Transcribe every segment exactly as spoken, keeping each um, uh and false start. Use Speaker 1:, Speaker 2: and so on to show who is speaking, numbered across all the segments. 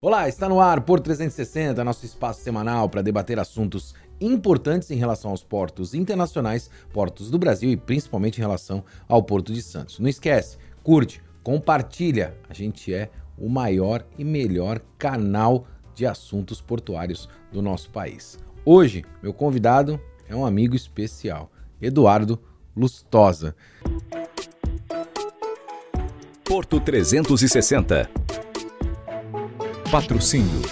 Speaker 1: Olá, está no ar Porto trezentos e sessenta, nosso espaço semanal para debater assuntos importantes em relação aos portos internacionais, portos do Brasil e principalmente em relação ao Porto de Santos. Não esquece, curte, compartilha, a gente é o maior e melhor canal de assuntos portuários do nosso país. Hoje, meu convidado é um amigo especial, Eduardo Lustosa.
Speaker 2: Porto trezentos e sessenta. Patrocínio.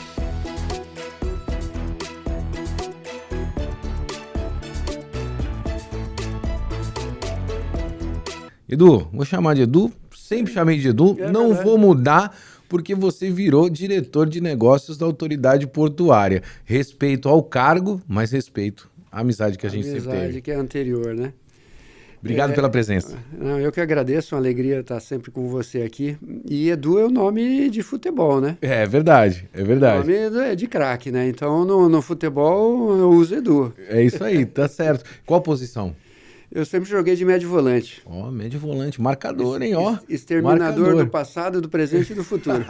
Speaker 1: Edu, vou chamar de Edu, sempre chamei de Edu,
Speaker 3: é
Speaker 1: não
Speaker 3: verdade.
Speaker 1: vou mudar porque você virou diretor de negócios da autoridade portuária. Respeito ao cargo, mas respeito à amizade que a, a gente sempre teve.
Speaker 3: Amizade que é anterior, né?
Speaker 1: Obrigado
Speaker 3: é,
Speaker 1: pela presença.
Speaker 3: Não, eu que agradeço, uma alegria estar sempre com você aqui. E Edu é o nome de futebol, né?
Speaker 1: É verdade, é verdade.
Speaker 3: O nome é de craque, né? Então, no, no futebol, eu uso Edu.
Speaker 1: É isso aí, tá certo. Qual posição?
Speaker 3: Eu sempre joguei de médio volante.
Speaker 1: Ó, oh, médio volante, marcador, hein? Ó,
Speaker 3: exterminador
Speaker 1: marcador.
Speaker 3: do passado, do presente e do futuro.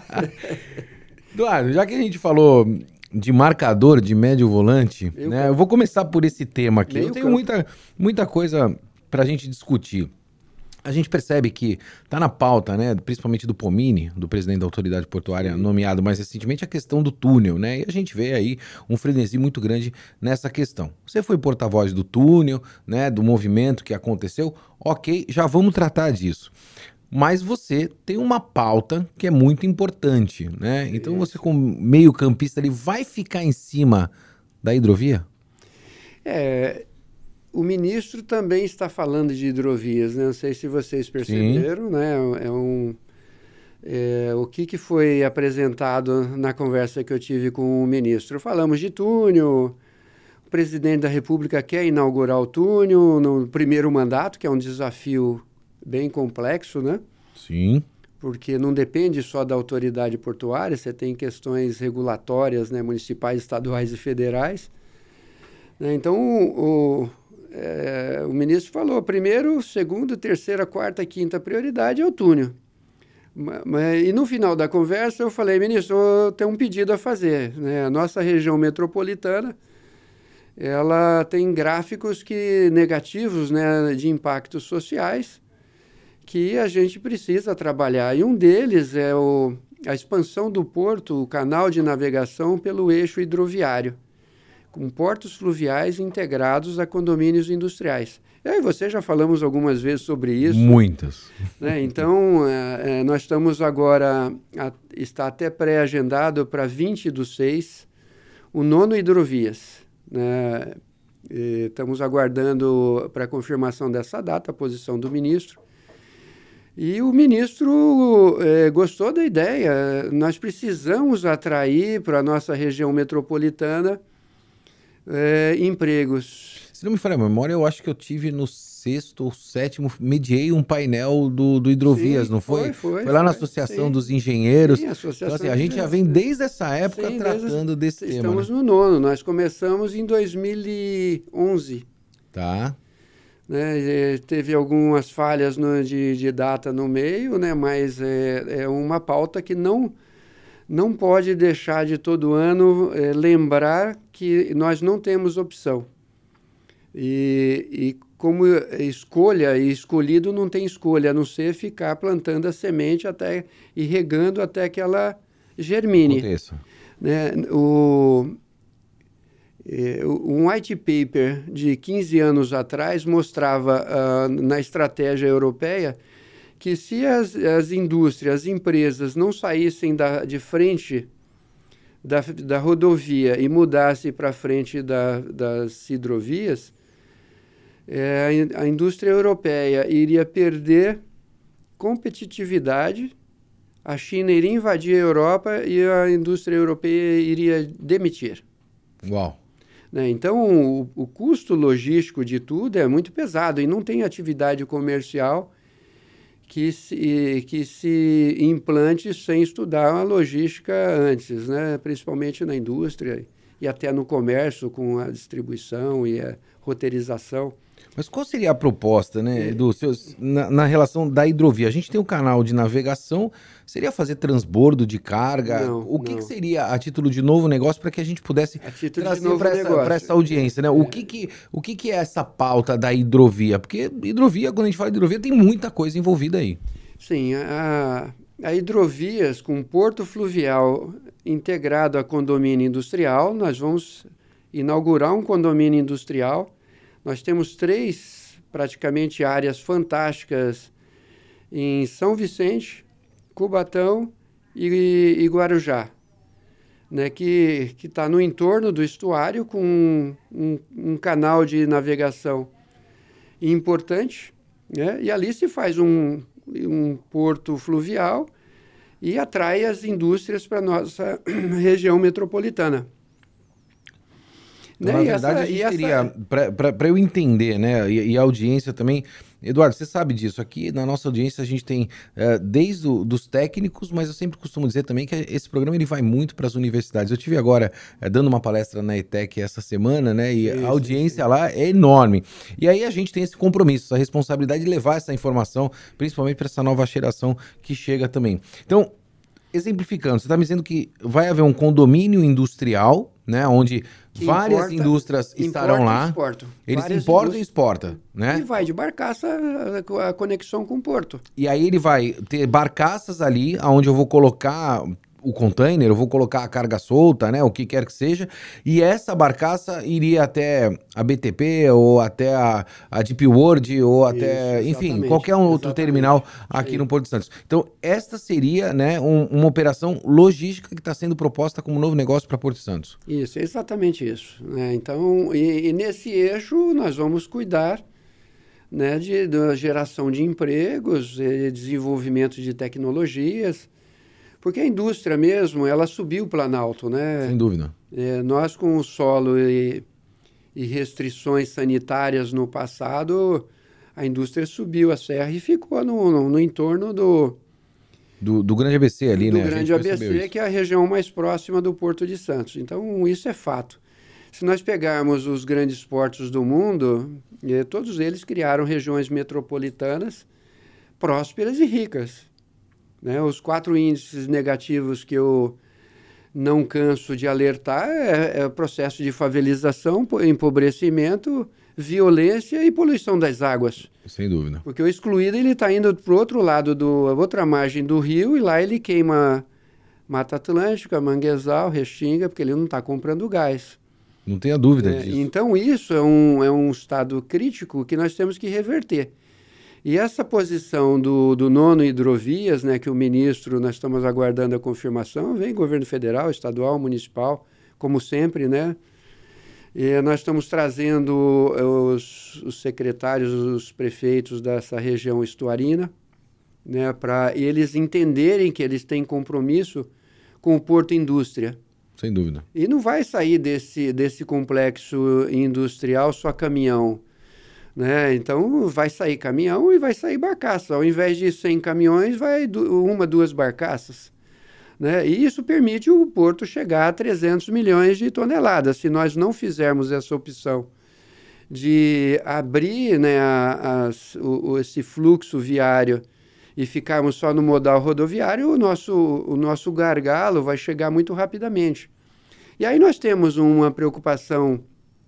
Speaker 1: Eduardo, já que a gente falou de marcador, de médio volante,
Speaker 3: Meio
Speaker 1: né?
Speaker 3: campo.
Speaker 1: Eu vou começar por esse tema aqui.
Speaker 3: Meio
Speaker 1: eu tenho
Speaker 3: campo.
Speaker 1: muita, muita coisa pra gente discutir. A gente percebe que tá na pauta, né, principalmente do Pomini, do presidente da autoridade portuária, nomeado mais recentemente, a questão do túnel, né? E a gente vê aí um frenesi muito grande nessa questão. Você foi porta-voz do túnel, né, do movimento que aconteceu. Ok, já vamos tratar disso. Mas você tem uma pauta que é muito importante, né? Então você, como meio-campista, ele vai ficar em cima da hidrovia?
Speaker 3: É... O ministro também está falando de hidrovias, né? Não sei se vocês perceberam, Sim. né? É um, é, o que, que foi apresentado na conversa que eu tive com o ministro? Falamos de túnel, o presidente da República quer inaugurar o túnel no primeiro mandato, que é um desafio bem complexo, né?
Speaker 1: Sim.
Speaker 3: Porque não depende só da autoridade portuária, você tem questões regulatórias, né? Municipais, estaduais e federais. Né? Então, o... É, o ministro falou, primeiro, segundo, terceira, quarta, quinta prioridade é o túnel. Mas, e no final da conversa eu falei, ministro, eu tenho um pedido a fazer. Né? A nossa região metropolitana, ela tem gráficos que, negativos, né, de impactos sociais que a gente precisa trabalhar. E um deles é o, a expansão do porto, o canal de navegação pelo eixo hidroviário, com portos fluviais integrados a condomínios industriais. Eu e você já falamos algumas vezes sobre isso.
Speaker 1: Muitas.
Speaker 3: Né? Então, é, é, nós estamos agora, a, está até pré-agendado para vinte do seis, o nono hidrovias. Né? E estamos aguardando para confirmação dessa data, a posição do ministro. E o ministro é, gostou da ideia. Nós precisamos atrair para a nossa região metropolitana É, empregos.
Speaker 1: Se não me falha a memória, eu acho que eu tive no sexto ou sétimo, mediei um painel do, do Hidrovias,
Speaker 3: Sim,
Speaker 1: não foi?
Speaker 3: Foi, foi.
Speaker 1: Foi lá
Speaker 3: foi,
Speaker 1: na Associação
Speaker 3: sim.
Speaker 1: dos Engenheiros.
Speaker 3: Sim, associação
Speaker 1: então, assim, a gente já vem desde essa época sim, tratando desse tema.
Speaker 3: Estamos
Speaker 1: né?
Speaker 3: no nono, nós começamos em dois mil e onze.
Speaker 1: Tá.
Speaker 3: Né, teve algumas falhas no, de, de data no meio, né, mas é, é uma pauta que não... não pode deixar de todo ano é, lembrar que nós não temos opção. E, e como escolha, e escolhido não tem escolha, a não ser ficar plantando a semente até, e regando até que ela germine.
Speaker 1: Aconteça.
Speaker 3: Né? O, é, um white paper de quinze anos atrás mostrava uh, na estratégia europeia que se as, as indústrias, as empresas não saíssem da, de frente da, da rodovia e mudassem para frente da, das hidrovias, é, a indústria europeia iria perder competitividade, a China iria invadir a Europa e a indústria europeia iria demitir.
Speaker 1: Uau!
Speaker 3: Né? Então, o, o custo logístico de tudo é muito pesado e não tem atividade comercial que se, que se implante sem estudar a logística antes, né? Principalmente na indústria e até no comércio, com a distribuição e a roteirização.
Speaker 1: Mas qual seria a proposta, né, Edu, seus, na, na relação da hidrovia? A gente tem um canal de navegação, seria fazer transbordo de carga?
Speaker 3: Não,
Speaker 1: o que,
Speaker 3: não.
Speaker 1: que seria a título de novo negócio para que a gente pudesse
Speaker 3: A título de
Speaker 1: trazer
Speaker 3: novo
Speaker 1: para essa,
Speaker 3: negócio.
Speaker 1: pra essa audiência, né? O, que, que, o que, que é essa pauta da hidrovia? Porque hidrovia, quando a gente fala de hidrovia, tem muita coisa envolvida aí.
Speaker 3: Sim, a, a hidrovias com porto fluvial integrado a condomínio industrial, nós vamos inaugurar um condomínio industrial. Nós temos três, praticamente, áreas fantásticas em São Vicente, Cubatão e, e Guarujá, né, que está no entorno do estuário com um, um, um canal de navegação importante, né, e ali se faz um, um porto fluvial e atrai as indústrias para a nossa região metropolitana.
Speaker 1: Então,
Speaker 3: né?
Speaker 1: na verdade,
Speaker 3: essa,
Speaker 1: a gente
Speaker 3: essa...
Speaker 1: teria, para eu entender, né, e, e a audiência também, Eduardo, você sabe disso, aqui na nossa audiência a gente tem uh, desde o, dos técnicos, mas eu sempre costumo dizer também que esse programa ele vai muito para as universidades. Eu tive agora uh, dando uma palestra na E T E C essa semana, né, e
Speaker 3: Isso,
Speaker 1: a audiência
Speaker 3: isso.
Speaker 1: lá é enorme. E aí a gente tem esse compromisso, essa responsabilidade de levar essa informação, principalmente para essa nova geração que chega também. Então, exemplificando, você está me dizendo que vai haver um condomínio industrial, né, onde
Speaker 3: Que
Speaker 1: várias
Speaker 3: importa,
Speaker 1: indústrias estarão lá.
Speaker 3: E exportam.
Speaker 1: Eles
Speaker 3: Várias
Speaker 1: importam
Speaker 3: indústrias...
Speaker 1: e exportam, né?
Speaker 3: E vai de barcaça a, a conexão com o porto.
Speaker 1: E aí ele vai ter barcaças ali, onde eu vou colocar o container, eu vou colocar a carga solta, né, o que quer que seja, e essa barcaça iria até a B T P, ou até a, a Deep World, ou até,
Speaker 3: Isso,
Speaker 1: enfim,
Speaker 3: exatamente,
Speaker 1: qualquer um outro
Speaker 3: exatamente.
Speaker 1: terminal aqui
Speaker 3: Sim.
Speaker 1: no Porto de Santos. Então, esta seria, né, um, uma operação logística que está sendo proposta como novo negócio para Porto de Santos.
Speaker 3: Isso, é exatamente isso. Né? Então, e, e nesse eixo nós vamos cuidar, né, de, da geração de empregos, e desenvolvimento de tecnologias, porque a indústria mesmo, ela subiu o Planalto, né?
Speaker 1: Sem dúvida.
Speaker 3: É, nós com o solo e, e restrições sanitárias no passado, a indústria subiu a serra e ficou no, no, no entorno do...
Speaker 1: Do, do grande A B C ali,
Speaker 3: do
Speaker 1: né?
Speaker 3: Do grande A B C, que é a região mais próxima do Porto de Santos. Então, isso é fato. Se nós pegarmos os grandes portos do mundo, eh, todos eles criaram regiões metropolitanas prósperas e ricas. Né? Os quatro índices negativos que eu não canso de alertar é, é o processo de favelização, empobrecimento, violência e poluição das águas.
Speaker 1: Sem dúvida.
Speaker 3: Porque o excluído ele está indo para o outro lado, do, a outra margem do rio, e lá ele queima Mata Atlântica, manguezal, restinga, porque ele não está comprando gás.
Speaker 1: Não tenha dúvida
Speaker 3: É,
Speaker 1: disso.
Speaker 3: então isso é um, é um estado crítico que nós temos que reverter. E essa posição do, do nono hidrovias, né, que o ministro, nós estamos aguardando a confirmação, vem governo federal, estadual, municipal, como sempre, né? E nós estamos trazendo os, os secretários, os prefeitos dessa região estuarina, né, para eles entenderem que eles têm compromisso com o Porto Indústria.
Speaker 1: Sem dúvida.
Speaker 3: E não vai sair desse, desse complexo industrial só caminhão. Né? Então, vai sair caminhão e vai sair barcaça. Ao invés de cem caminhões, vai uma, duas barcaças. Né? E isso permite o porto chegar a trezentos milhões de toneladas. Se nós não fizermos essa opção de abrir, né, a, a, o, esse fluxo viário e ficarmos só no modal rodoviário, o nosso, o nosso gargalo vai chegar muito rapidamente. E aí nós temos uma preocupação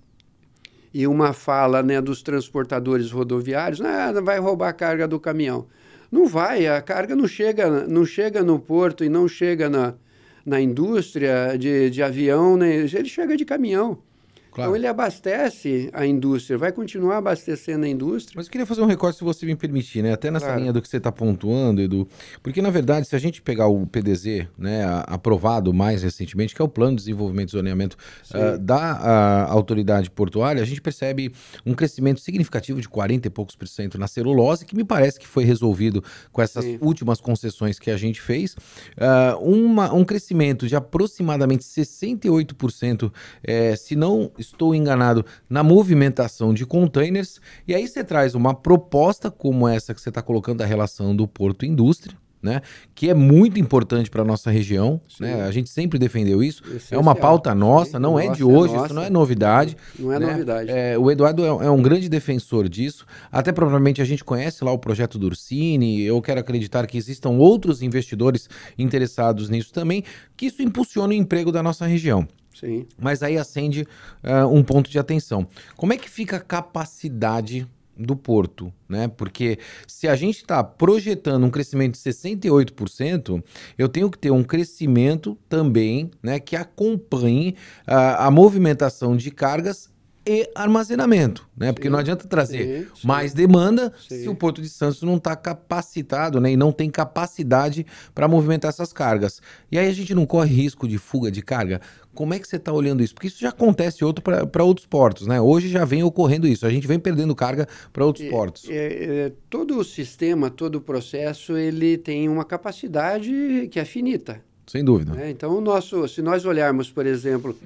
Speaker 3: e uma fala, né, dos transportadores rodoviários: ah, não vai roubar a carga do caminhão. Não vai, a carga não chega, não chega no porto e não chega na, na indústria de, de avião, né? Ele chega de caminhão. Claro. Então ele abastece a indústria, vai continuar abastecendo a indústria.
Speaker 1: Mas eu queria fazer um recorte, se você me permitir, né? Até nessa
Speaker 3: Claro.
Speaker 1: linha do que você está pontuando, Edu. Porque, na verdade, se a gente pegar o P D Z, né, aprovado mais recentemente, que é o Plano de Desenvolvimento e Zoneamento uh, da uh, autoridade portuária, a gente percebe um crescimento significativo de quarenta e poucos por cento na celulose, que me parece que foi resolvido com essas Sim. últimas concessões que a gente fez. Uh, uma, um crescimento de aproximadamente sessenta e oito por cento, eh, se não estou enganado, na movimentação de containers. E aí você traz uma proposta como essa que você está colocando da relação do Porto Indústria, né, que é muito importante para a nossa região, né? A gente sempre defendeu isso.
Speaker 3: Essencial.
Speaker 1: É uma pauta nossa,
Speaker 3: Sim,
Speaker 1: não é
Speaker 3: nossa,
Speaker 1: de hoje,
Speaker 3: é
Speaker 1: isso não é novidade.
Speaker 3: Não, não é
Speaker 1: né?
Speaker 3: novidade.
Speaker 1: É, o Eduardo é, é um grande defensor disso. Até provavelmente a gente conhece lá o projeto do Ursini. Eu quero acreditar que existam outros investidores interessados nisso também, que isso impulsiona o emprego da nossa região.
Speaker 3: Sim.
Speaker 1: Mas aí acende uh, um ponto de atenção. Como é que fica a capacidade do porto, né? Porque se a gente está projetando um crescimento de sessenta e oito por cento, eu tenho que ter um crescimento também, né, que acompanhe uh, a movimentação de cargas e armazenamento, né? Porque
Speaker 3: Sim,
Speaker 1: não adianta trazer
Speaker 3: sim, sim.
Speaker 1: mais demanda
Speaker 3: Sim.
Speaker 1: se o Porto de Santos não está capacitado, né? E não tem capacidade para movimentar essas cargas. E aí a gente não corre risco de fuga de carga? Como é que você está olhando isso? Porque isso já acontece para outros portos, né? Hoje já vem ocorrendo isso, a gente vem perdendo carga para outros
Speaker 3: É,
Speaker 1: portos.
Speaker 3: é, é, todo o sistema, todo o processo, ele tem uma capacidade que é finita.
Speaker 1: Sem dúvida.
Speaker 3: Né? Então, o nosso, se nós olharmos, por exemplo,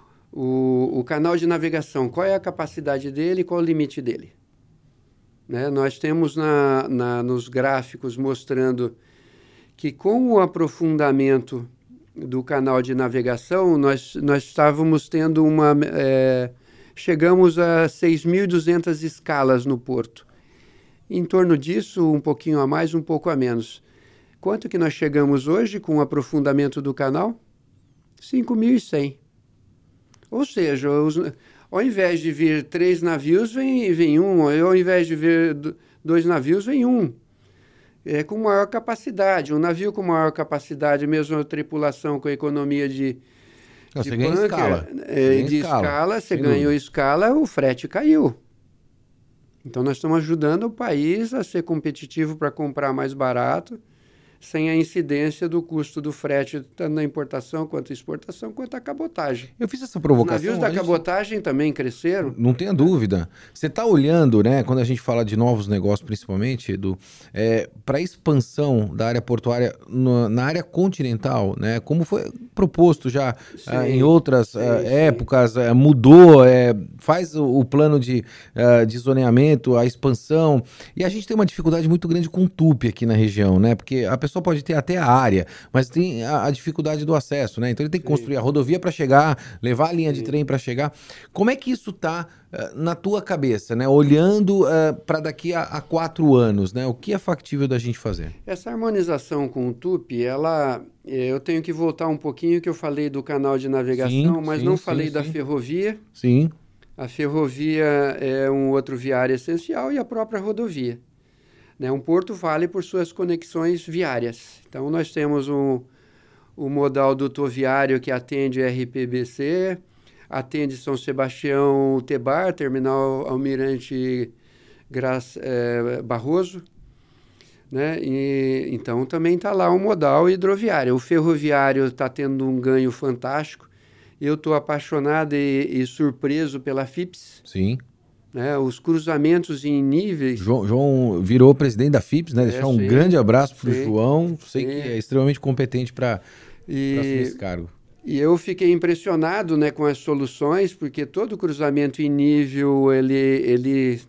Speaker 3: o, o canal de navegação, qual é a capacidade dele e qual é o limite dele? Né? Nós temos na, na, nos gráficos mostrando que com o aprofundamento do canal de navegação, nós, nós estávamos tendo uma... É, chegamos a seis mil e duzentas escalas no porto. Em torno disso, um pouquinho a mais, um pouco a menos. Quanto que nós chegamos hoje com o aprofundamento do canal? cinco mil e cem. Ou seja, os, ao invés de vir três navios, vem, vem um. Ao invés de vir dois navios, vem um. É, com maior capacidade. Um navio com maior capacidade, mesmo a tripulação com a economia de,
Speaker 1: Não,
Speaker 3: de
Speaker 1: você ganha
Speaker 3: bunker,
Speaker 1: escala.
Speaker 3: é,
Speaker 1: Ganha
Speaker 3: de
Speaker 1: escala,
Speaker 3: escala, você
Speaker 1: sem
Speaker 3: ganhou
Speaker 1: dúvida.
Speaker 3: escala, o frete caiu. Então, nós estamos ajudando o país a ser competitivo para comprar mais barato, sem a incidência do custo do frete, tanto na importação, quanto exportação, quanto a cabotagem.
Speaker 1: Eu fiz essa
Speaker 3: Os
Speaker 1: provocação.
Speaker 3: navios da
Speaker 1: a gente-
Speaker 3: cabotagem também cresceram.
Speaker 1: Não tenha dúvida. Você está olhando, né, quando a gente fala de novos negócios, principalmente, Edu, é, para a expansão da área portuária no- na área continental, né, como foi proposto já ah,
Speaker 3: Sim,
Speaker 1: em outras
Speaker 3: sim,
Speaker 1: ah,
Speaker 3: sim.
Speaker 1: épocas, ah, mudou, é, faz o, o plano de, ah, de zoneamento, a expansão, e a gente tem uma dificuldade muito grande com o tupi aqui na região, né, porque a pessoa pode ter até a área, mas tem a, a dificuldade do acesso, né, então ele tem que
Speaker 3: Sim.
Speaker 1: construir a rodovia para chegar, levar a linha de
Speaker 3: Sim.
Speaker 1: trem para chegar. Como é que isso está na tua cabeça, né? Olhando para daqui a, a quatro anos, né? O que é factível da gente fazer?
Speaker 3: Essa harmonização com o tupi, ela, eh, eu tenho que voltar um pouquinho que eu falei do canal de navegação,
Speaker 1: Sim,
Speaker 3: mas
Speaker 1: sim,
Speaker 3: não
Speaker 1: sim,
Speaker 3: falei da
Speaker 1: sim.
Speaker 3: ferrovia.
Speaker 1: Sim,
Speaker 3: A ferrovia é um outro viário essencial e a própria rodovia. Né? Um porto vale por suas conexões viárias. Então, nós temos um, o modal dutoviário que atende R P B C, atende São Sebastião Tebar, Terminal Almirante Graça, eh, Barroso. Né? E, então, também está lá o modal hidroviário. O ferroviário está tendo um ganho fantástico. Eu estou apaixonado e, e surpreso pela F I P S.
Speaker 1: sim.
Speaker 3: Né? Os cruzamentos em níveis...
Speaker 1: João, João virou presidente da F I P S, né?
Speaker 3: É,
Speaker 1: Deixar um
Speaker 3: sim,
Speaker 1: grande abraço para o
Speaker 3: sim,
Speaker 1: João. Sei
Speaker 3: sim.
Speaker 1: que é extremamente competente para assumir
Speaker 3: E,
Speaker 1: esse cargo.
Speaker 3: e eu fiquei impressionado, né, com as soluções, porque todo cruzamento em nível ele, ele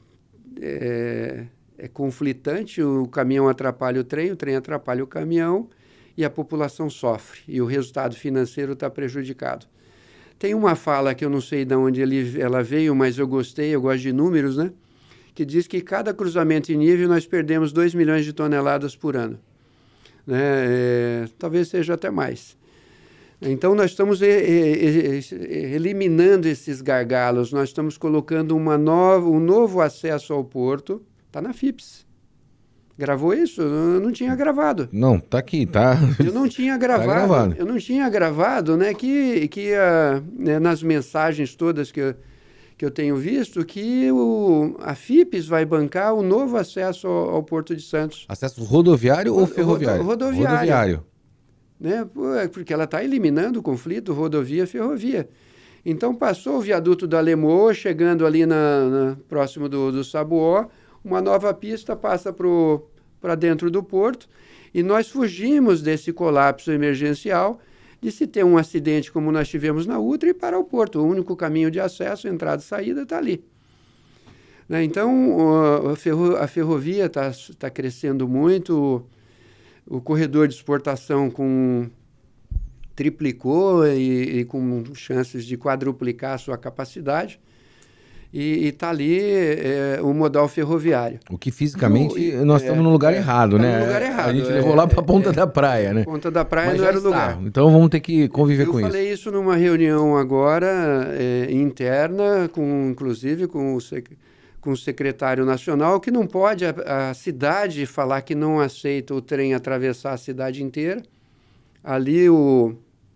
Speaker 3: é, é conflitante. O caminhão atrapalha o trem, o trem atrapalha o caminhão e a população sofre. E o resultado financeiro está prejudicado. Tem uma fala que eu não sei de onde ele, ela veio, mas eu gostei, eu gosto de números, né? Que diz que cada cruzamento em nível nós perdemos dois milhões de toneladas por ano. Né? É, talvez seja até mais. Então, nós estamos e, e, e, eliminando esses gargalos, nós estamos colocando uma nova, um novo acesso ao porto, está na F I P S. Gravou isso? Eu não tinha gravado.
Speaker 1: Não, tá aqui, tá.
Speaker 3: Eu não tinha gravado,
Speaker 1: Tá gravado.
Speaker 3: eu não tinha gravado, né, que, que uh, né, nas mensagens todas que eu, que eu tenho visto, que o, a F I P S vai bancar o novo acesso ao, ao Porto de Santos.
Speaker 1: Acesso rodoviário ou
Speaker 3: Rodo-
Speaker 1: ferroviário?
Speaker 3: rodoviário.
Speaker 1: Rodoviário.
Speaker 3: Né, porque ela está eliminando o conflito rodovia-ferrovia. Então, passou o viaduto da Lemoa, chegando ali na, na, próximo do, do Sabuó, uma nova pista passa para dentro do porto, e nós fugimos desse colapso emergencial de se ter um acidente como nós tivemos na Ultra e para o porto. O único caminho de acesso, entrada e saída, está ali. Né? Então, a, ferro, a ferrovia está tá crescendo muito. o corredor de exportação com, triplicou e, e com chances de quadruplicar a sua capacidade. E está ali é, o modal ferroviário.
Speaker 1: O que fisicamente
Speaker 3: no,
Speaker 1: nós
Speaker 3: é,
Speaker 1: estamos no lugar
Speaker 3: é,
Speaker 1: errado,
Speaker 3: tá
Speaker 1: né?
Speaker 3: No lugar errado.
Speaker 1: A gente
Speaker 3: é,
Speaker 1: levou lá para a ponta
Speaker 3: é,
Speaker 1: da praia, né?
Speaker 3: Ponta da praia
Speaker 1: Mas
Speaker 3: não
Speaker 1: já
Speaker 3: era o
Speaker 1: está.
Speaker 3: lugar.
Speaker 1: Então vamos ter que conviver
Speaker 3: Eu
Speaker 1: com isso.
Speaker 3: Eu falei isso numa reunião agora, é, interna, com, inclusive com o, sec, com o secretário nacional, que não pode a, a cidade falar que não aceita o trem atravessar a cidade inteira. Ali o...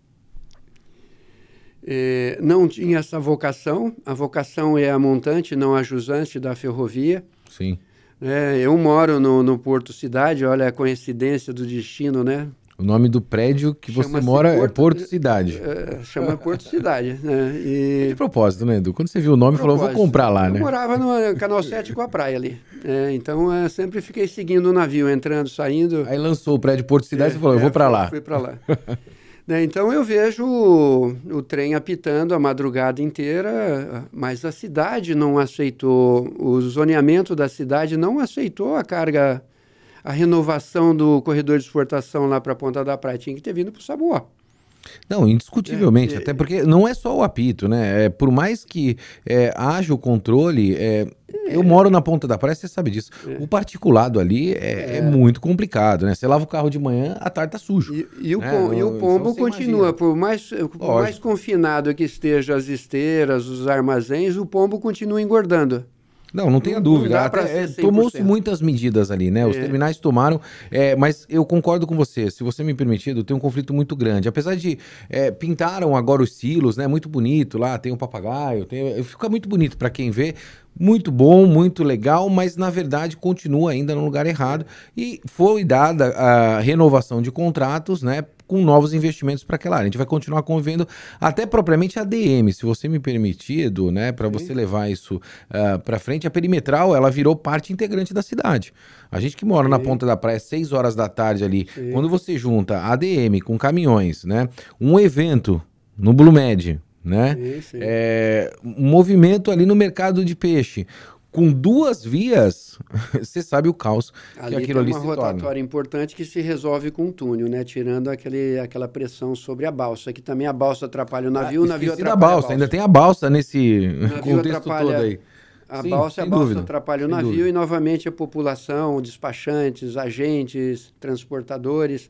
Speaker 3: É, não tinha essa vocação, a vocação é a montante, não a jusante da ferrovia.
Speaker 1: Sim.
Speaker 3: É, eu moro no, no Porto Cidade, olha a coincidência do destino, né?
Speaker 1: O nome do prédio que você mora Porto, é Porto Cidade.
Speaker 3: É, chama Porto Cidade. Né? E...
Speaker 1: De propósito, né, Edu? Quando você viu o nome, falou, vou comprar lá,
Speaker 3: eu
Speaker 1: né?
Speaker 3: Eu morava no Canal sete com a praia ali. É, então, eu sempre fiquei seguindo o navio, entrando, saindo.
Speaker 1: Aí lançou o prédio Porto Cidade e
Speaker 3: é,
Speaker 1: você falou, eu vou para lá.
Speaker 3: Fui para lá. Né, então eu vejo o, o trem apitando a madrugada inteira, mas a cidade não aceitou, o zoneamento da cidade não aceitou a carga, a renovação do corredor de exportação lá para a Ponta da Praia, tinha que ter vindo para o Saboá.
Speaker 1: Não, indiscutivelmente,
Speaker 3: é,
Speaker 1: até porque não é só o apito, né? É, por mais que é, haja o controle, é, eu moro na Ponta da Praia, você sabe disso. É. O particulado ali é, é. é muito complicado, né? Você lava o carro de manhã, à tarde tá sujo.
Speaker 3: E, e, o,
Speaker 1: né?
Speaker 3: pom, e o pombo então, continua, por mais, por mais confinado que esteja as esteiras, os armazéns, o pombo continua engordando.
Speaker 1: Não, não tenha dúvida. Até, é, tomou-se muitas medidas ali, né? Os é. terminais tomaram, é, mas eu concordo com você. Se você me permitir, tem um conflito muito grande. Apesar de é, pintaram agora os silos, né? Muito bonito lá, tem um papagaio, tem, fica muito bonito para quem vê. Muito bom, muito legal, mas na verdade continua ainda no lugar errado. E foi dada a renovação de contratos, né? Com novos investimentos para aquela área. A gente vai continuar convivendo até propriamente a A D M, se você me permitir, Edu, né, para você levar isso uh, para frente. A perimetral, ela virou parte integrante da cidade. A gente que mora Sim. na Ponta da Praia, seis horas da tarde ali, Sim. quando você junta a A D M com caminhões, né, um evento no Blue Med, né, sim, sim. É, um movimento ali no mercado de peixe, com duas vias, você sabe o caos
Speaker 3: ali
Speaker 1: que aquilo ali se torna.
Speaker 3: Tem uma rotatória importante que se resolve com um túnel, né? Tirando aquele, aquela pressão sobre a balsa, que também a balsa atrapalha o navio, ah, o navio atrapalha
Speaker 1: da balsa, a balsa. Ainda tem a balsa nesse contexto
Speaker 3: todo
Speaker 1: aí.
Speaker 3: A Sim, balsa, a balsa dúvida, atrapalha o navio dúvida. E novamente a população, despachantes, agentes, transportadores,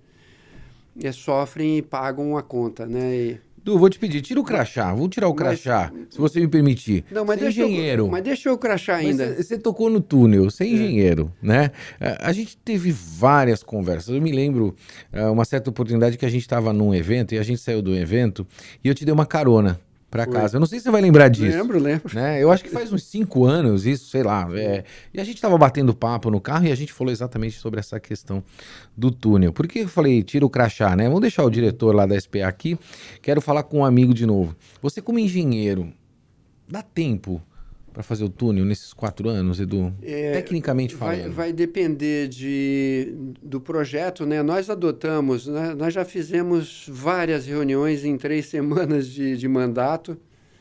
Speaker 3: é, sofrem e pagam a conta, né? E...
Speaker 1: Du, vou te pedir, tira o crachá, vou tirar o mas, crachá, se você me permitir.
Speaker 3: Não, mas
Speaker 1: você é
Speaker 3: deixa
Speaker 1: engenheiro.
Speaker 3: Eu, mas deixa eu o crachá ainda.
Speaker 1: Você tocou no túnel, você é engenheiro, é. né? A gente teve várias conversas. Eu me lembro uma certa oportunidade que a gente estava num evento e a gente saiu do evento e eu te dei uma carona para casa. Eu não sei se você vai lembrar disso.
Speaker 3: Lembro, lembro.
Speaker 1: Né? Eu acho que faz uns cinco anos isso, sei lá. É... E a gente estava batendo papo no carro e a gente falou exatamente sobre essa questão do túnel. Por que eu falei, tira o crachá, né? Vamos deixar o diretor lá da S P A aqui. Quero falar com um amigo de novo. Você como engenheiro, dá tempo para fazer o túnel nesses quatro anos, Edu? É, Tecnicamente falando.
Speaker 3: Vai, vai depender de, do projeto, né? Nós adotamos, né? Nós já fizemos várias reuniões em três semanas de, de mandato,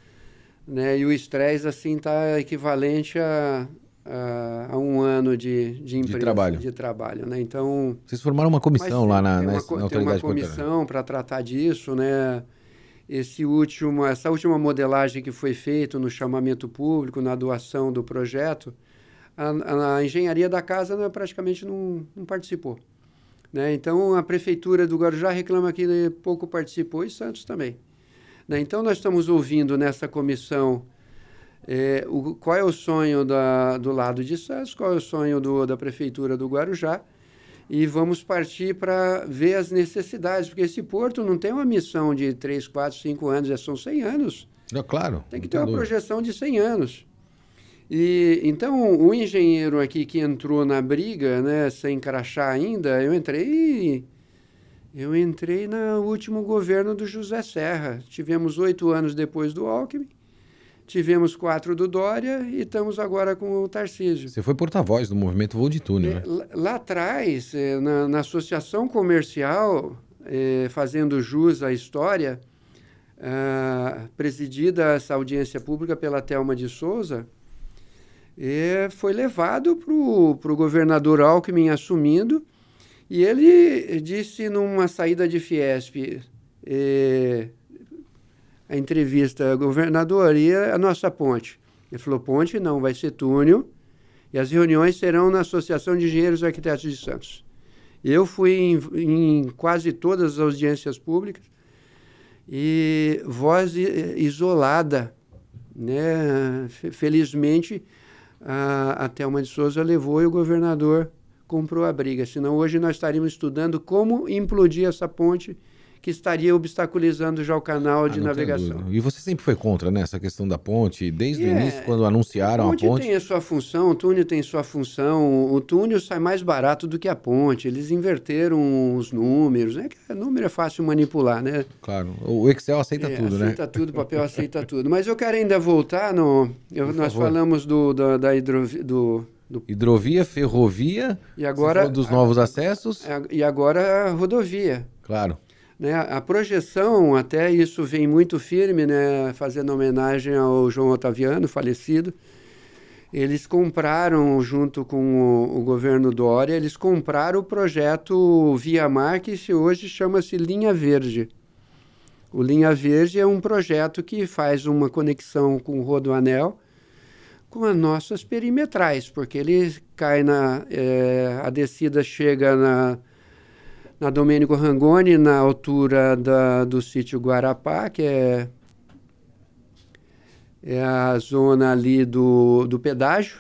Speaker 3: né? E o estresse, assim, está equivalente a, a, a um ano de, de empresa.
Speaker 1: De trabalho.
Speaker 3: De trabalho, né? Então...
Speaker 1: Vocês formaram uma comissão lá na, na,
Speaker 3: uma,
Speaker 1: na Autoridade
Speaker 3: Tem uma comissão para tratar disso, né? Esse último, essa última modelagem que foi feita no chamamento público, na doação do projeto, a, a engenharia da casa né, praticamente não, não participou. Né? Então, a Prefeitura do Guarujá reclama que pouco participou e Santos também. Né? Então, nós estamos ouvindo nessa comissão é, o, qual é o sonho da, do lado de Santos, qual é o sonho do, da Prefeitura do Guarujá, e vamos partir para ver as necessidades, porque esse porto não tem uma missão de três, quatro, cinco anos, é são cem anos.
Speaker 1: É claro.
Speaker 3: Tem que ter uma dúvida. projeção de cem anos. E, então, o engenheiro aqui que entrou na briga, né, sem crachá ainda, eu entrei, eu entrei no último governo do José Serra. Tivemos oito anos depois do Alckmin. Tivemos quatro do Dória e estamos agora com o Tarcísio.
Speaker 1: Você foi porta-voz do movimento Voo de Túnel,
Speaker 3: é,
Speaker 1: né?
Speaker 3: Lá, lá atrás, é, na, na associação comercial, é, fazendo jus à história, é, presidida essa audiência pública pela Thelma de Souza, é, foi levado para o governador Alckmin assumindo E ele disse numa saída de Fiesp, eh, a entrevista, governador, e a nossa ponte? Ele falou, ponte não, vai ser túnel, e as reuniões serão na Associação de Engenheiros e Arquitetos de Santos. Eu fui em, em quase todas as audiências públicas, e voz isolada, né? Felizmente, a, a Thelma de Souza levou e o governador comprou a briga, senão hoje nós estaríamos estudando como implodir essa ponte que estaria obstaculizando já o canal de ah, navegação.
Speaker 1: E você sempre foi contra, né, essa questão da ponte, desde é, o início, quando anunciaram a ponte?
Speaker 3: A ponte tem a sua função, o túnel tem sua função, o túnel sai mais barato do que a ponte, eles inverteram os números, né? O número é fácil manipular, né?
Speaker 1: Claro, o Excel aceita
Speaker 3: é,
Speaker 1: tudo,
Speaker 3: aceita
Speaker 1: né?
Speaker 3: Aceita tudo, o papel aceita tudo. Mas eu quero ainda voltar no... Eu, nós
Speaker 1: favor.
Speaker 3: falamos do, da, da hidro, do, do...
Speaker 1: Hidrovia, ferrovia,
Speaker 3: e agora,
Speaker 1: dos novos
Speaker 3: a,
Speaker 1: acessos.
Speaker 3: A, e agora a rodovia.
Speaker 1: Claro.
Speaker 3: Né, a projeção, até isso vem muito firme, né, fazendo homenagem ao João Otaviano, falecido. Eles compraram, junto com o, o governo Dória, eles compraram o projeto Via Mar, que hoje chama-se Linha Verde. O Linha Verde é um projeto que faz uma conexão com o Rodoanel com as nossas perimetrais, porque ele cai na... É, a descida chega na... na Domênico Rangoni, na altura da, do sítio Guarapá, que é, é a zona ali do, do pedágio.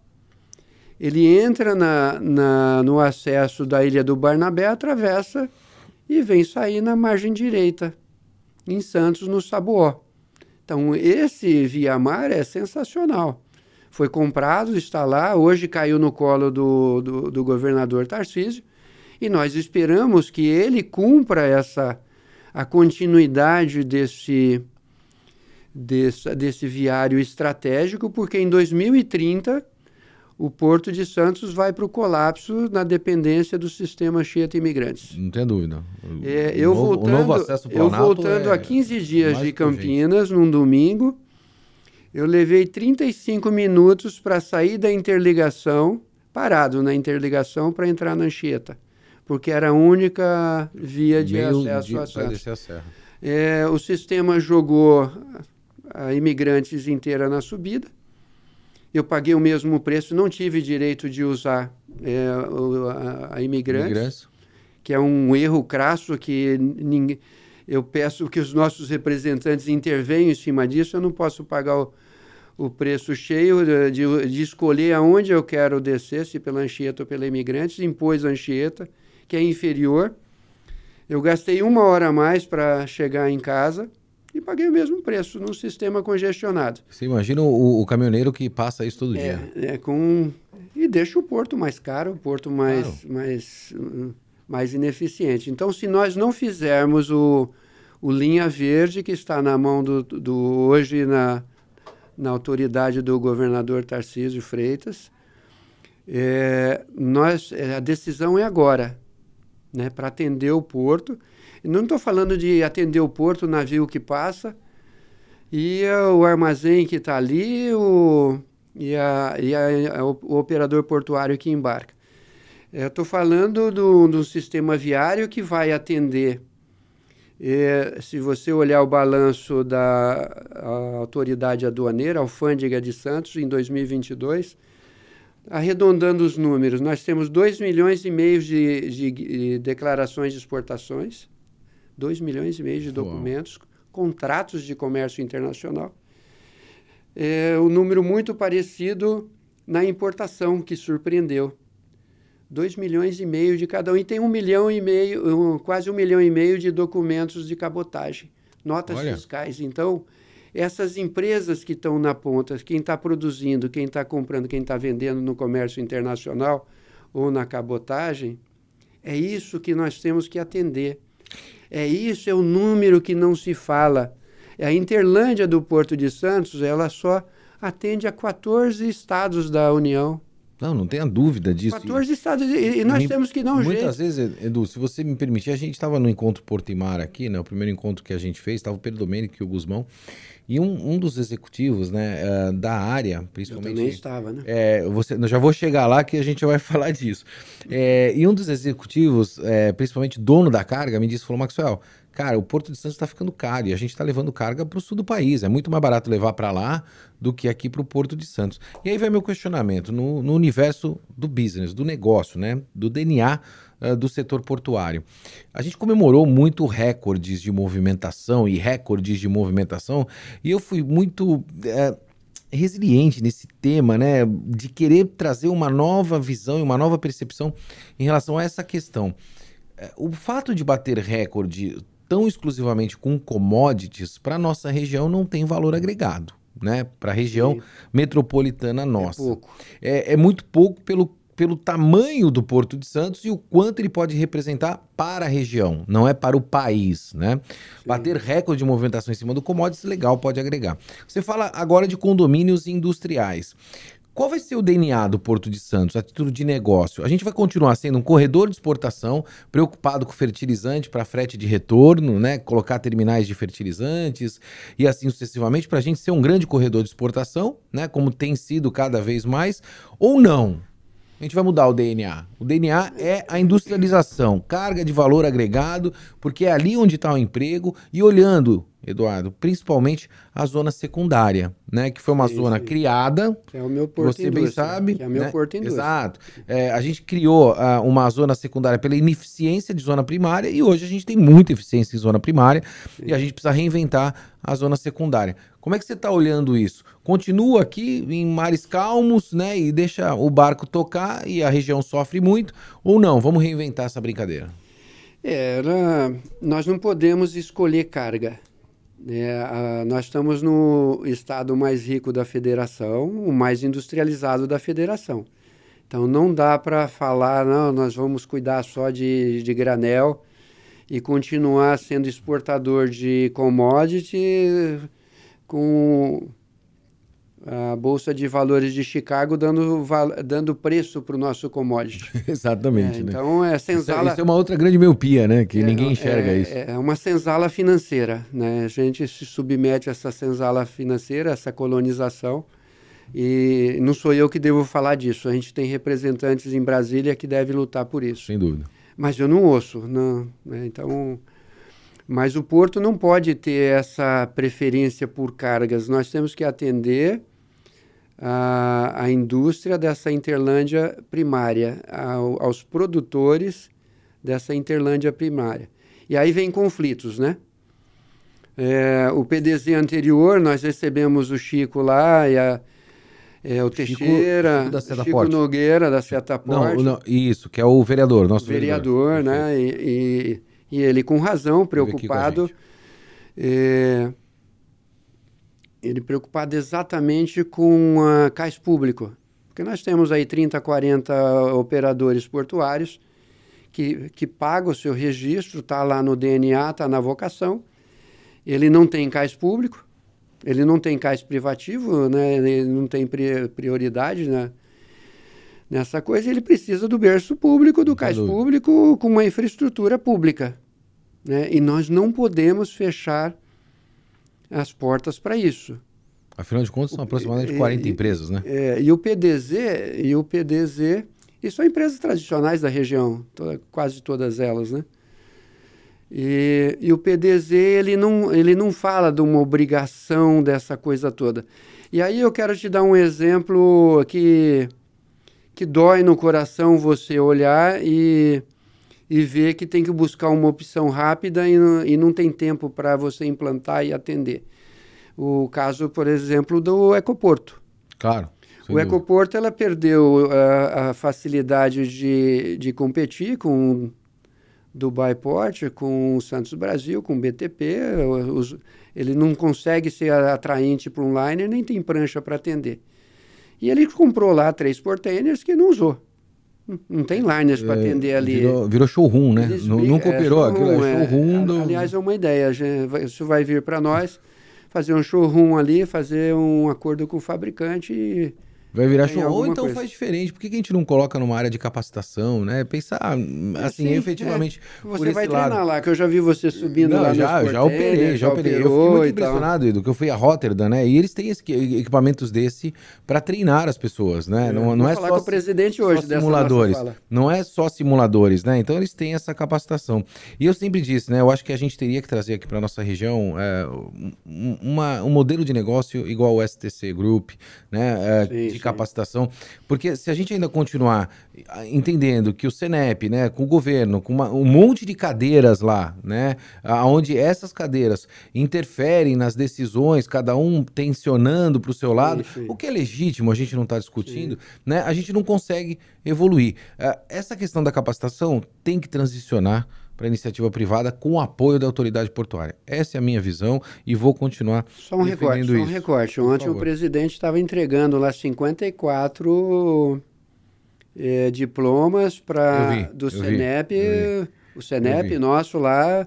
Speaker 3: Ele entra na, na, no acesso da Ilha do Barnabé, atravessa e vem sair na margem direita, em Santos, no Sabuó. Então, esse Via Mar é sensacional. Foi comprado, está lá, hoje caiu no colo do, do, do governador Tarcísio, e nós esperamos que ele cumpra essa, a continuidade desse, desse, desse viário estratégico, porque em dois mil e trinta o Porto de Santos vai para o colapso na dependência do sistema Anchieta Imigrantes.
Speaker 1: Não tem dúvida.
Speaker 3: É, eu
Speaker 1: novo,
Speaker 3: voltando,
Speaker 1: o novo acesso
Speaker 3: eu voltando
Speaker 1: é
Speaker 3: a quinze dias de Campinas, num domingo, eu levei trinta e cinco minutos para sair da interligação, parado na interligação para entrar na Anchieta, porque era a única via de
Speaker 1: Meio
Speaker 3: acesso
Speaker 1: de,
Speaker 3: a Santos.
Speaker 1: a serra.
Speaker 3: É, o sistema jogou a Imigrantes inteira na subida. Eu paguei o mesmo preço, não tive direito de usar é, a, a Imigrantes, Imigrantes, que é um erro crasso que ninguém... Eu peço que os nossos representantes intervenham em cima disso. Eu não posso pagar o, o preço cheio de, de, de escolher aonde eu quero descer, se pela Anchieta ou pela Imigrantes. Impôs a Anchieta, que é inferior. Eu gastei uma hora a mais para chegar em casa e paguei o mesmo preço num sistema congestionado.
Speaker 1: Você imagina o, o caminhoneiro que passa isso todo
Speaker 3: é,
Speaker 1: dia.
Speaker 3: É, com... E deixa o porto mais caro, o porto mais... Claro. mais mais ineficiente. Então, se nós não fizermos o, o Linha Verde, que está na mão do, do hoje na, na autoridade do governador Tarcísio Freitas, é, nós, a decisão é agora, né, para atender o porto. E não estou falando de atender o porto, o navio que passa, e o armazém que está ali, o, e, a, e a, o, o operador portuário que embarca. Eu estou falando do, do sistema viário que vai atender, é, se você olhar o balanço da autoridade aduaneira, Alfândega de Santos, em dois mil e vinte e dois, arredondando os números, nós temos dois milhões e meio de, de, de declarações de exportações, dois milhões e meio de documentos, Uau. Contratos de comércio internacional, é, um número muito parecido na importação, que surpreendeu. Dois milhões e meio de cada um. E tem um milhão e meio, um, quase um milhão e meio de documentos de cabotagem, notas Olha. fiscais. Então, essas empresas que estão na ponta, quem está produzindo, quem está comprando, quem está vendendo no comércio internacional ou na cabotagem, é isso que nós temos que atender. É isso, é o número que não se fala. A Interlândia do Porto de Santos, ela só atende a quatorze estados da União.
Speaker 1: Não, não tenha dúvida disso.
Speaker 3: quatorze estados, e, e nós
Speaker 1: Me,
Speaker 3: temos que dar um
Speaker 1: muitas
Speaker 3: jeito.
Speaker 1: vezes, Edu, se você me permitir, a gente estava no encontro Porto e Mar aqui, né? O primeiro encontro que a gente fez, estava o Pedro Domênico e o Guzmão, e um, um dos executivos, né, uh, da área, principalmente...
Speaker 3: Eu também estava, né?
Speaker 1: É, você, eu já vou chegar lá que a gente vai falar disso. É, e um dos executivos, é, principalmente dono da carga, me disse, falou, Maxwell, cara, o Porto de Santos está ficando caro e a gente está levando carga para o sul do país. É muito mais barato levar para lá do que aqui para o Porto de Santos. E aí vai meu questionamento no, no universo do business, do negócio, né? Do D N A uh, do setor portuário. A gente comemorou muito recordes de movimentação e recordes de movimentação e eu fui muito... Uh, resiliente nesse tema, né? De querer trazer uma nova visão e uma nova percepção em relação a essa questão. O fato de bater recorde tão exclusivamente com commodities, para a nossa região não tem valor agregado, né? Para a região Sim. metropolitana nossa.
Speaker 3: É pouco.
Speaker 1: É, é muito pouco pelo, pelo tamanho do Porto de Santos e o quanto ele pode representar para a região, não é para o país, né? Sim. Bater recorde de movimentação em cima do commodities, legal, pode agregar. Você fala agora de condomínios industriais. Qual vai ser o D N A do Porto de Santos, a título de negócio? A gente vai continuar sendo um corredor de exportação, preocupado com fertilizante para frete de retorno, né? Colocar terminais de fertilizantes e assim sucessivamente, para a gente ser um grande corredor de exportação, né? Como tem sido cada vez mais, ou não? A gente vai mudar o D N A. O D N A é a industrialização, carga de valor agregado, porque é ali onde está o emprego e olhando, Eduardo, principalmente a zona secundária, né? Que foi uma sim, zona sim. criada,
Speaker 3: é o meu porto
Speaker 1: você bem sabe.
Speaker 3: Que é o meu
Speaker 1: né?
Speaker 3: porto indústria.
Speaker 1: Exato. É, a gente criou uh, uma zona secundária pela ineficiência de zona primária e hoje a gente tem muita eficiência em zona primária sim. e a gente precisa reinventar a zona secundária. Como é que você está olhando isso? Continua aqui em mares calmos, né? E deixa o barco tocar e a região sofre muito, ou não? Vamos reinventar essa brincadeira.
Speaker 3: Era, nós não podemos escolher carga. É, a, nós estamos no estado mais rico da federação, o mais industrializado da federação. Então não dá para falar, não, nós vamos cuidar só de, de granel e continuar sendo exportador de commodity com a Bolsa de Valores de Chicago dando, dando preço para o nosso commodity.
Speaker 1: Exatamente.
Speaker 3: É,
Speaker 1: né?
Speaker 3: Então é senzala...
Speaker 1: Isso, isso é uma outra grande miopia, né? Que é, ninguém enxerga
Speaker 3: é,
Speaker 1: isso.
Speaker 3: É uma senzala financeira, né? A gente se submete a essa senzala financeira, essa colonização, e não sou eu que devo falar disso. A gente tem representantes em Brasília que devem lutar por isso.
Speaker 1: Sem dúvida.
Speaker 3: Mas eu não ouço, não. Né? Então... Mas o Porto não pode ter essa preferência por cargas. Nós temos que atender a, a indústria dessa Interlândia primária, ao, aos produtores dessa Interlândia primária. E aí vem conflitos, né? É, o P D Z anterior, nós recebemos o Chico lá, e a, é, o Teixeira, Chico, Chico, Chico Nogueira, da Setaporte.
Speaker 1: Não, não, isso, que é o vereador, nosso
Speaker 3: vereador. Vereador, né? E... e E ele, com razão, preocupado, é, ele preocupado exatamente com a cais público. Porque nós temos aí trinta, quarenta operadores portuários que, que pagam o seu registro, está lá no D N A, está na vocação. Ele não tem cais público, ele não tem cais privativo, né? Ele não tem prioridade, né? Nessa coisa, ele precisa do berço público, do cais público, com uma infraestrutura pública. Né? E nós não podemos fechar as portas para isso.
Speaker 1: Afinal de contas, são o, aproximadamente quarenta e, empresas, né?
Speaker 3: É, e o P D Z, e o P D Z, e são empresas tradicionais da região, toda, quase todas elas, né? E, e o P D Z, ele não, ele não fala de uma obrigação dessa coisa toda. E aí eu quero te dar um exemplo que... que dói no coração você olhar e, e ver que tem que buscar uma opção rápida e não, e não tem tempo para você implantar e atender. O caso, por exemplo, do Ecoporto.
Speaker 1: Claro.
Speaker 3: O Ecoporto, ela perdeu a, a facilidade de, de competir com o Dubai Port, com o Santos Brasil, com o B T P. Os, ele não consegue ser atraente para um liner, nem tem prancha para atender. E ele comprou lá três portainers que não usou. Não tem liners para atender ali.
Speaker 1: Virou, virou showroom, né? Eles, nunca operou é, aquilo, é showroom. É, do...
Speaker 3: Aliás, é uma ideia. Isso vai vir para nós, fazer um showroom ali, fazer um acordo com o fabricante e
Speaker 1: Vai virar
Speaker 3: Tem
Speaker 1: show. Ou
Speaker 3: alguma
Speaker 1: então
Speaker 3: coisa.
Speaker 1: faz diferente. Por que que a gente não coloca numa área de capacitação, né? Pensar, assim,
Speaker 3: Sim,
Speaker 1: efetivamente,
Speaker 3: é.
Speaker 1: por
Speaker 3: Você
Speaker 1: esse
Speaker 3: vai treinar
Speaker 1: lado.
Speaker 3: lá, que eu já vi você subindo
Speaker 1: Não,
Speaker 3: lá
Speaker 1: já,
Speaker 3: nos
Speaker 1: já operei,
Speaker 3: porteiros,
Speaker 1: já operei. Eu fiquei
Speaker 3: operou
Speaker 1: muito
Speaker 3: e tal.
Speaker 1: impressionado, Edu, que eu fui a Rotterdam, né? E eles têm esse- equipamentos desse para treinar as pessoas, né?
Speaker 3: É,
Speaker 1: Não,
Speaker 3: vou
Speaker 1: não é
Speaker 3: falar
Speaker 1: só,
Speaker 3: com o presidente
Speaker 1: só
Speaker 3: hoje dessa
Speaker 1: simuladores.
Speaker 3: nossa fala.
Speaker 1: Não é só simuladores, né? Então eles têm essa capacitação. E eu sempre disse, né? Eu acho que a gente teria que trazer aqui para nossa região é, um, uma, um modelo de negócio igual o S T C Group, né? É,
Speaker 3: Sim,
Speaker 1: de
Speaker 3: sim.
Speaker 1: capacitação. Porque se a gente ainda continuar entendendo que o Senep, né, com o governo, com uma, um monte de cadeiras lá, né, onde essas cadeiras interferem nas decisões, cada um tensionando para o seu
Speaker 3: Sim,
Speaker 1: lado,
Speaker 3: sim.
Speaker 1: o que é legítimo, a gente não está discutindo, né, a gente não consegue evoluir. Uh, essa questão da capacitação tem que transicionar para a iniciativa privada com o apoio da autoridade portuária. Essa é a minha visão e vou continuar
Speaker 3: Só um recorte,
Speaker 1: defendendo
Speaker 3: só um
Speaker 1: isso.
Speaker 3: recorte.
Speaker 1: Por
Speaker 3: Ontem
Speaker 1: favor.
Speaker 3: o presidente estava entregando lá cinquenta e quatro eh, diplomas
Speaker 1: Eu
Speaker 3: para
Speaker 1: vi,
Speaker 3: do
Speaker 1: eu vi,
Speaker 3: Senep,
Speaker 1: eu vi.
Speaker 3: o Senep
Speaker 1: vi.
Speaker 3: nosso lá,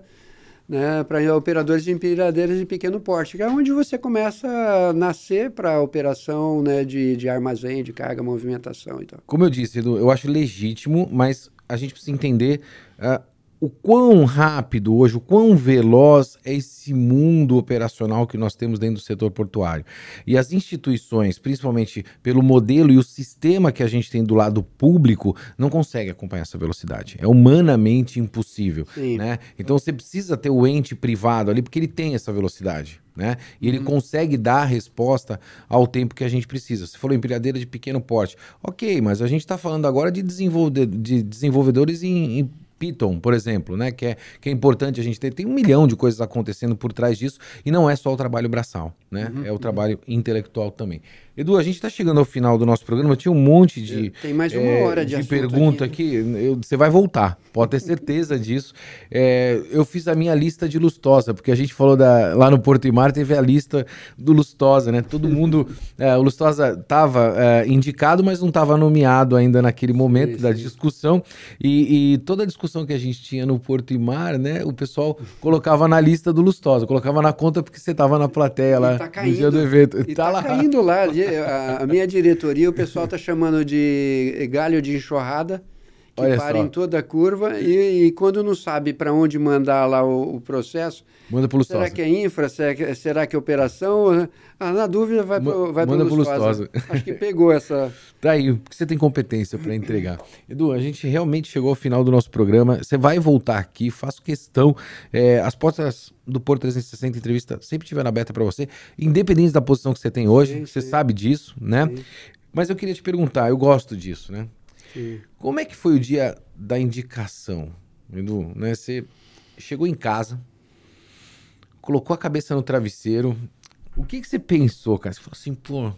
Speaker 3: né, para operadores de empilhadeiras de pequeno porte, que é onde você começa a nascer para a operação, né, de, de armazém, de carga, movimentação e tal.
Speaker 1: Como eu disse, Edu, eu acho legítimo, mas a gente precisa entender uh, o quão rápido hoje, o quão veloz é esse mundo operacional que nós temos dentro do setor portuário. E as instituições, principalmente pelo modelo e o sistema que a gente tem do lado público, não conseguem acompanhar essa velocidade. É humanamente impossível, né? Então você precisa ter o ente privado ali, porque ele tem essa velocidade, né? E ele uhum. consegue dar a resposta ao tempo que a gente precisa. Você falou empilhadeira de pequeno porte. Ok, mas a gente está falando agora de, desenvolve de desenvolvedores em, em Python, por exemplo, né? Que é, que é importante a gente ter. Tem um milhão de coisas acontecendo por trás disso e não é só o trabalho braçal, né? Uhum, é o trabalho uhum. intelectual também. Edu, a gente está chegando ao final do nosso programa. Tinha um monte de,
Speaker 3: Tem mais uma
Speaker 1: é,
Speaker 3: hora de,
Speaker 1: de pergunta aqui. aqui. Eu, você vai voltar, pode ter certeza disso. É, eu fiz a minha lista de Lustosa, porque a gente falou da, lá no Porto e Mar, teve a lista do Lustosa, né? Todo mundo... é, o Lustosa estava é, indicado, mas não estava nomeado ainda naquele momento sim, da sim. discussão. E, e toda a discussão que a gente tinha no Porto e Mar, né? O pessoal colocava na lista do Lustosa, colocava na conta porque você estava na plateia lá
Speaker 3: tá caindo,
Speaker 1: no dia do evento.
Speaker 3: E tá, tá lá. caindo lá. A, a minha diretoria, o pessoal tá chamando de galho de enxurrada, que Olha para só. em toda a curva e, e quando não sabe para onde mandar lá o, o processo,
Speaker 1: manda pro
Speaker 3: será que é infra, será que, será que é operação? Ah, na dúvida vai pro, vai
Speaker 1: manda
Speaker 3: pro Lustosa.
Speaker 1: Lustosa.
Speaker 3: Acho que pegou essa...
Speaker 1: Tá aí, porque você tem competência para entregar. Edu, a gente realmente chegou ao final do nosso programa. Você vai voltar aqui, faço questão. É, as portas do Porto trezentos e sessenta Entrevista sempre estiveram abertas para você, independente da posição que você tem hoje, sim, você sim. sabe disso, né? Sim. Mas eu queria te perguntar, eu gosto disso, né? Sim. Como é que foi o dia da indicação, Edu? Né? Você chegou em casa, colocou a cabeça no travesseiro. O que, que você pensou, cara? Você falou assim, pô,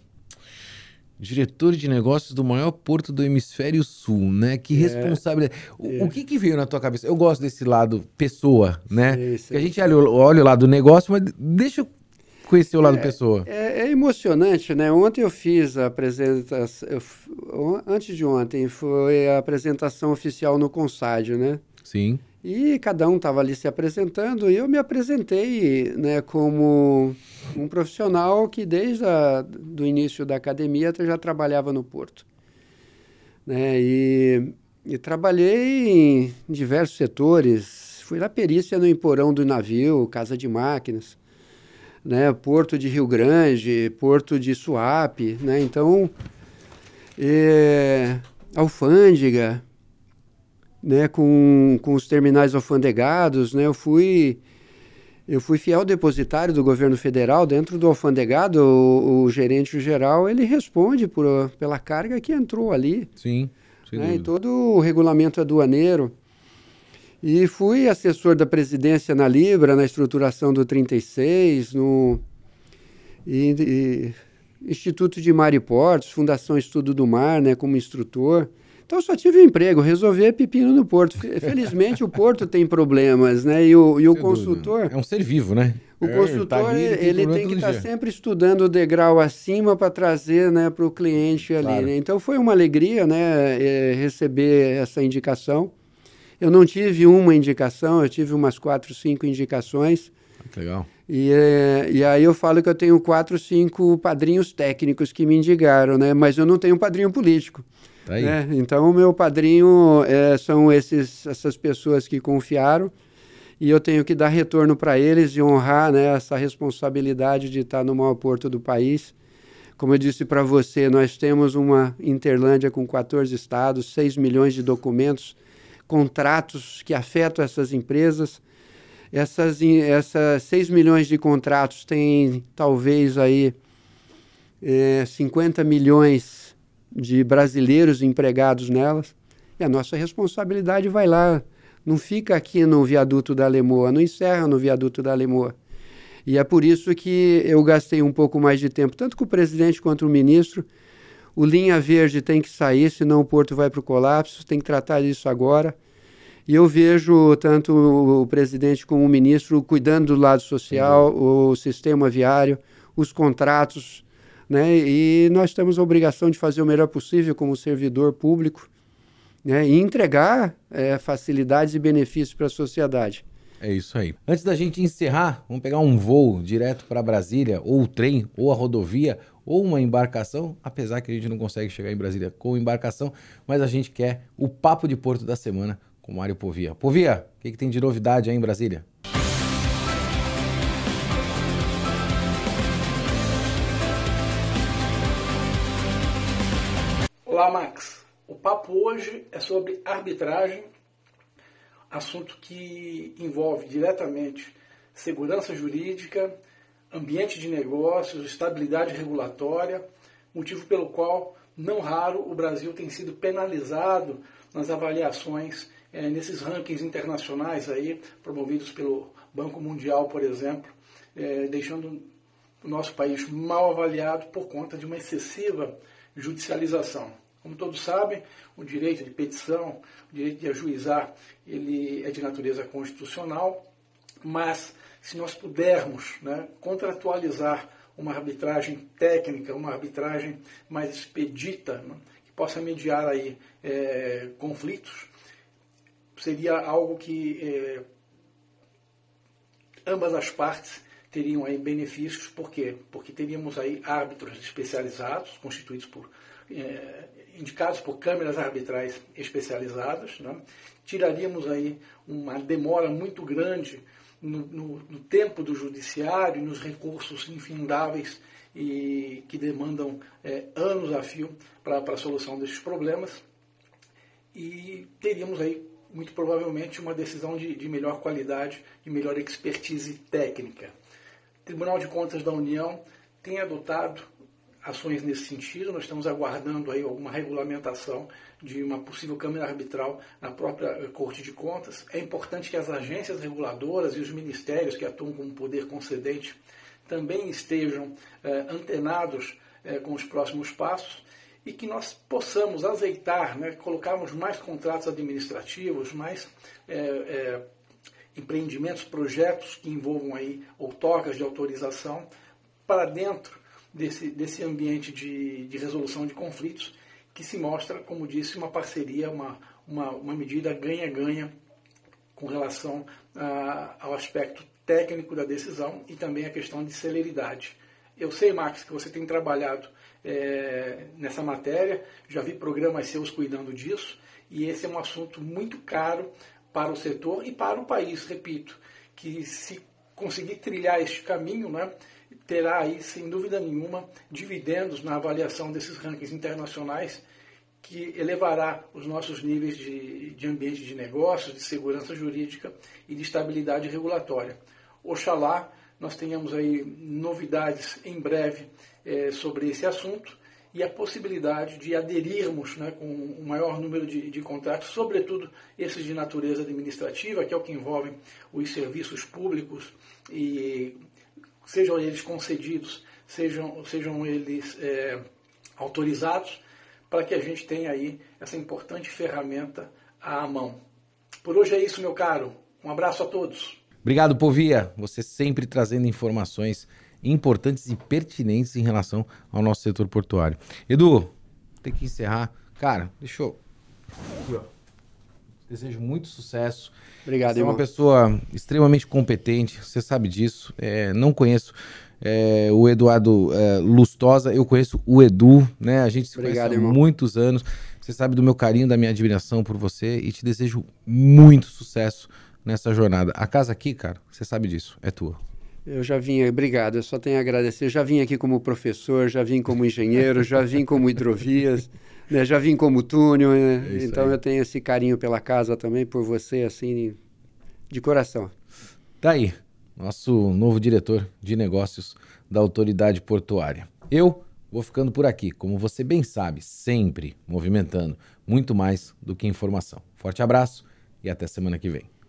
Speaker 1: diretor de negócios do maior porto do hemisfério sul, né? Que é, responsabilidade. O, é. o que, que veio na tua cabeça? Eu gosto desse lado pessoa, né? Sei, sei. Que a gente olha, olha o lado do negócio, mas deixa eu conhecer o lado
Speaker 3: é,
Speaker 1: pessoa.
Speaker 3: É, é emocionante, né? Ontem eu fiz a apresentação, eu, antes de ontem, foi a apresentação oficial no Consádio, né?
Speaker 1: Sim.
Speaker 3: E cada um estava ali se apresentando e eu me apresentei, né, como um profissional que desde o início da academia já trabalhava no Porto. Né, e, e trabalhei em diversos setores. Fui na perícia no emporão do navio, casa de máquinas, né, Porto de Rio Grande, Porto de Suape, né, então, é, alfândega, né, com, com os terminais alfandegados, né, eu fui eu fui fiel depositário do governo federal. Dentro do alfandegado, o, o gerente geral, ele responde por, pela carga que entrou ali.
Speaker 1: Sim, sem
Speaker 3: né,
Speaker 1: dúvida.
Speaker 3: E todo o regulamento aduaneiro. E fui assessor da presidência na Libra, na estruturação do trinta e seis, no e, e, Instituto de Mar e Portos, Fundação Estudo do Mar, né, como instrutor. Então, eu só tive um emprego, resolver pepino no Porto. Felizmente, o Porto tem problemas, né? E o, e o consultor...
Speaker 1: Dúvida. É um ser vivo, né?
Speaker 3: O
Speaker 1: é,
Speaker 3: consultor, tá ali, ele, tem, ele tem que estar tá sempre estudando o degrau acima para trazer, né, para o cliente ali. Claro. Né? Então, foi uma alegria, né, é, receber essa indicação. Eu não tive uma indicação, eu tive umas quatro, cinco indicações.
Speaker 1: Que legal.
Speaker 3: E, é, e aí eu falo que eu tenho quatro, cinco padrinhos técnicos que me indicaram, né? Mas eu não tenho um padrinho político.
Speaker 1: Tá aí.
Speaker 3: Né? Então o meu padrinho é, são esses, essas pessoas que confiaram e eu tenho que dar retorno para eles e honrar, né, essa responsabilidade de estar no maior porto do país. Como eu disse para você, nós temos uma Interlândia com quatorze estados, seis milhões de documentos, contratos que afetam essas empresas. Essas, essas seis milhões de contratos têm talvez aí é, cinquenta milhões de brasileiros empregados nelas. E a nossa responsabilidade vai lá. Não fica aqui no viaduto da Lemoa, não encerra no viaduto da Lemoa. E é por isso que eu gastei um pouco mais de tempo, tanto com o presidente quanto o ministro. O linha verde tem que sair, senão o porto vai para o colapso, tem que tratar disso agora. E eu vejo tanto o presidente como o ministro cuidando do lado social, uhum. o sistema viário, os contratos, né? E nós temos a obrigação de fazer o melhor possível como servidor público, né? E entregar é, facilidades e benefícios para a sociedade.
Speaker 1: É isso aí. Antes da gente encerrar, vamos pegar um voo direto para Brasília, ou o trem, ou a rodovia, ou uma embarcação, apesar que a gente não consegue chegar em Brasília com embarcação, mas a gente quer o Papo de Porto da semana com Mário Povia. Povia, o que, que tem de novidade aí em Brasília?
Speaker 4: Olá, Max. O papo hoje é sobre arbitragem, assunto que envolve diretamente segurança jurídica, ambiente de negócios, estabilidade regulatória, motivo pelo qual, não raro, o Brasil tem sido penalizado nas avaliações, é, nesses rankings internacionais aí, promovidos pelo Banco Mundial, por exemplo, é, deixando o nosso país mal avaliado por conta de uma excessiva judicialização. Como todos sabem, o direito de petição, o direito de ajuizar, ele é de natureza constitucional, mas se nós pudermos, né, contratualizar uma arbitragem técnica, uma arbitragem mais expedita, né, que possa mediar aí, é, conflitos, seria algo que é, ambas as partes teriam aí benefícios. Por quê? Porque teríamos aí árbitros especializados, constituídos por, é, indicados por câmeras arbitrais especializadas, né? Tiraríamos aí uma demora muito grande no, no, no tempo do judiciário e nos recursos infindáveis e que demandam é, anos a fio para a solução desses problemas, e teríamos aí muito provavelmente uma decisão de, de melhor qualidade, de melhor expertise técnica. O Tribunal de Contas da União tem adotado ações nesse sentido. Nós estamos aguardando aí alguma regulamentação de uma possível câmara arbitral na própria Corte de Contas. É importante que as agências reguladoras e os ministérios que atuam como poder concedente também estejam eh, antenados eh, com os próximos passos e que nós possamos azeitar, né, colocarmos mais contratos administrativos, mais é, é, empreendimentos, projetos que envolvam aí outorgas de autorização para dentro desse, desse ambiente de, de resolução de conflitos, que se mostra, como disse, uma parceria, uma, uma, uma medida ganha-ganha com relação a, ao aspecto técnico da decisão e também a questão de celeridade. Eu sei, Max, que você tem trabalhado é, nessa matéria, já vi programas seus cuidando disso, e esse é um assunto muito caro para o setor e para o país, repito, que se conseguir trilhar este caminho, né, terá aí, sem dúvida nenhuma, dividendos na avaliação desses rankings internacionais, que elevará os nossos níveis de, de ambiente de negócios, de segurança jurídica e de estabilidade regulatória. Oxalá nós tenhamos aí novidades em breve é, sobre esse assunto e a possibilidade de aderirmos, né, com um maior número de, de contratos, sobretudo esses de natureza administrativa, que é o que envolve os serviços públicos, e sejam eles concedidos, sejam, sejam eles é, autorizados, para que a gente tenha aí essa importante ferramenta à mão. Por hoje é isso, meu caro. Um abraço a todos.
Speaker 1: Obrigado, Povia. Você sempre trazendo informações importantes e pertinentes em relação ao nosso setor portuário. Edu, tem que encerrar. Cara, deixa eu... Desejo muito sucesso.
Speaker 3: Obrigado,
Speaker 1: Você é
Speaker 3: irmão.
Speaker 1: uma pessoa extremamente competente, você sabe disso. É, não conheço é, o Eduardo é, Lustosa, eu conheço o Edu, né? A gente se
Speaker 3: Obrigado,
Speaker 1: conhece há
Speaker 3: irmão.
Speaker 1: muitos anos. Você sabe do meu carinho, da minha admiração por você e te desejo muito sucesso nessa jornada. A casa aqui, cara, você sabe disso, é tua.
Speaker 3: Eu já vim, obrigado, eu só tenho a agradecer. Eu já vim aqui como professor, já vim como engenheiro, já vim como hidrovias, né? Já vim como túnel, né?
Speaker 1: É isso
Speaker 3: Então
Speaker 1: aí.
Speaker 3: eu tenho esse carinho pela casa também, por você, assim, de coração.
Speaker 1: Tá aí, nosso novo diretor de negócios da Autoridade Portuária. Eu vou ficando por aqui, como você bem sabe, sempre movimentando muito mais do que informação. Forte abraço e até semana que vem.